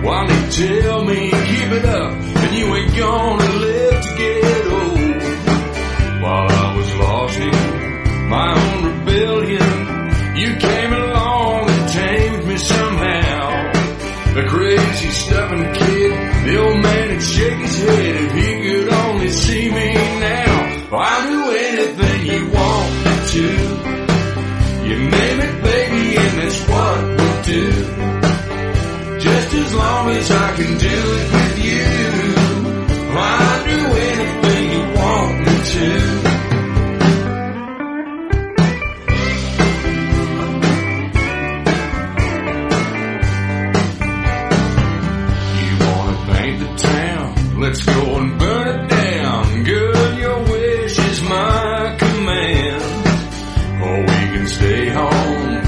while they tell me keep it up and you ain't gonna live to get old. While I was lost in my own rebellion, you came along and tamed me somehow. The crazy stubborn kid, the old man would shake his head if he could only see me now. I'll do anything you want me to. You name it, baby, and that's what we'll do. Just as long as I can do it with you, I'll do anything you want me to. Let's go and burn it down. Girl, your wish is my command. Or we can stay home